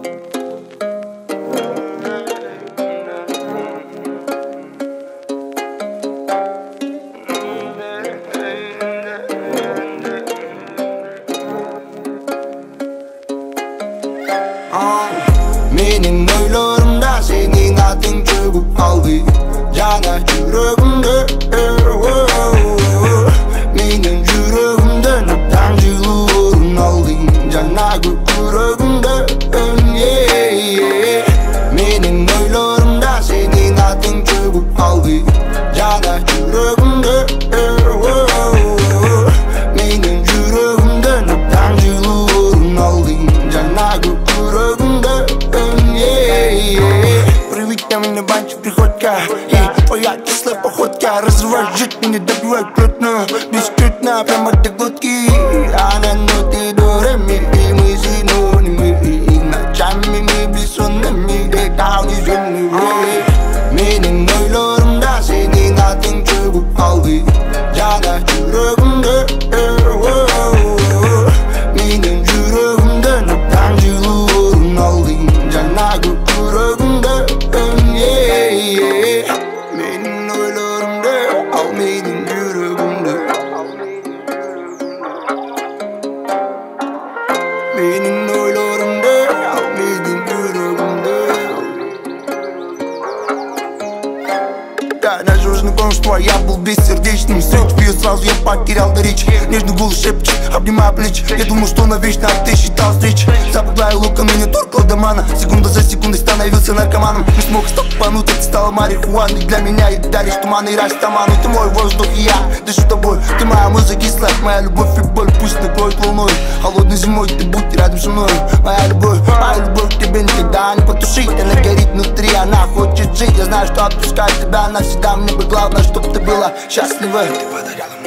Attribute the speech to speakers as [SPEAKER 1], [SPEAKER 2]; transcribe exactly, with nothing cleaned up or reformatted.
[SPEAKER 1] Mening oylarımda senin adın çöküp kaldı. Yana yüreğimde Mening yüreğimde neden yılın aldın. Yana yüreğimde Mening oylarımda senin adın çöküp kaldı. Yana yüreğimde Mening yüreğimde neden yılın aldın. Yana yüreğimde Приведь меня банчик приходька И твоя кислая походка Разрываешь жить меня, добивает плотно Бескрытно, прямо до глотки Она ноты до ре-ми И мы синонимы И ночами мы бессонными Где-то униженные Mening oylarımda senin adın çöküp kaldı. Yana yüreğimde Mening yüreğimde neden yılın aldın. Yana yüreğimde Mening oylarımda Al mening yüreğimde Mening oylarımda Al mening yüreğimde Да, надежный конство, я был бессердечным. Суть ее сразу я потерял до речи. Нежный голос шепчет, обнимая плечи. Я думал, что навечно, а ты считал встречи. Западная лука, но не торкла до мана. Секунда за секундой становился наркоманом. Не смог стопануть, это стало марихуаной. Для меня и даришь туман и растаману. Ты мой воздух и я дышу тобой. Ты моя музыка и сладь, моя любовь и боль. Пусть накроет волной, холодной зимой ты будь рядом со мной. Моя любовь, моя любовь к тебе никогда не потушить. Она горит внутри, она хочет жить. Я знаю, что отпускать тебя навсегда. Мне бы главное, чтоб ты была счастлива. Ты подарила